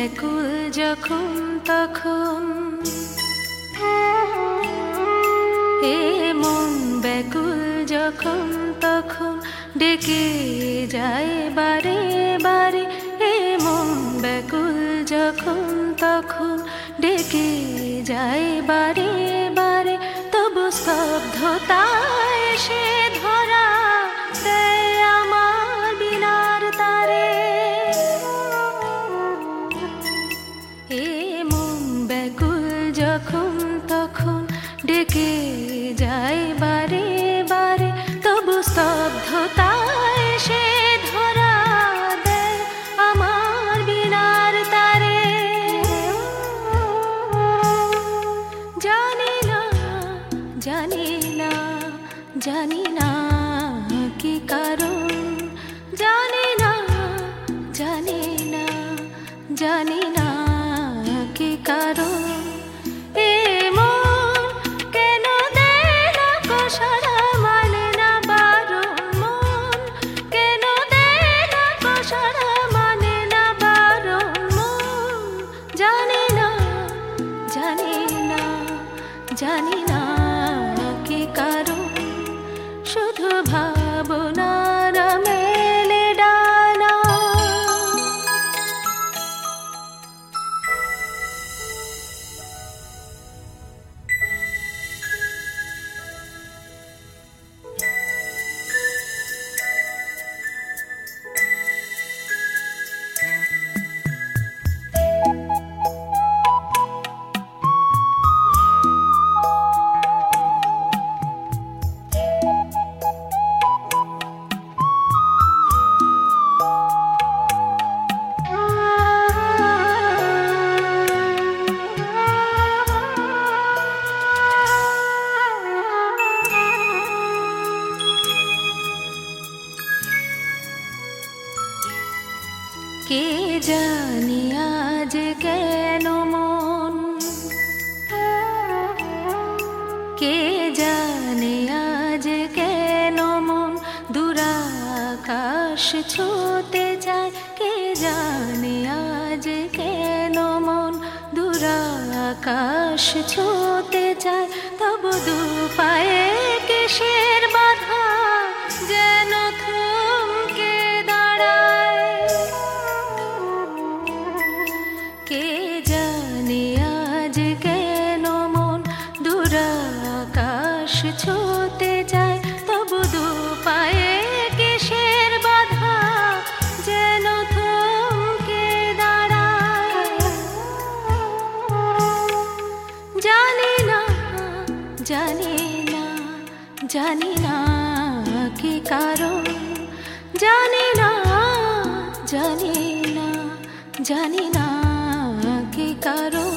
ব্যাকুল যখন তখন, এ মন ব্যাকুল যখন তখন ডেকে যায় বারে বারে। এ মন ব্যাকুল যখন তখন ডেকে যায় বারে বারে। তবু স্তব্ধতা এসে ধরা দেয় আমার বিনার তারে। এ মন ব্যাকুল যখন তখন ডেকে যায় বারে বারে। তবু স্তব্ধতা এসে ধরা দেয় আমার বিনার তারে। জানি না জানি না জানি না কি কারণ, জানি না জানি না জানি না কি কারণ। এ মন কেন দেয় না কষারা, মানে না বারণ। মন কেন দেয় না কষারা, মানে না বারণ। মন জানি না জানি না জানি না কি কারণ। শুধু ভাবনার মেলে ডানা। কে জানি আজ কেন মন, কে জানে আজ কেন মন দূরাকাশ ছুঁতে যায়। কে জানে আজ কেন মন দূরাকাশ ছুঁতে যায়। তবু দু পায়ে কিসের বাধা যেন থমকে দাঁড়ায়। কে জানে আজ কেন মন দূরাকাশ ছুঁতে যায়। তবু দু পায়ে কিসের বাধা যেন থমকে দাঁড়ায়। জানি না জানি না জানি না কি কারণ, জানি না জানি না জানি না কি কারণ।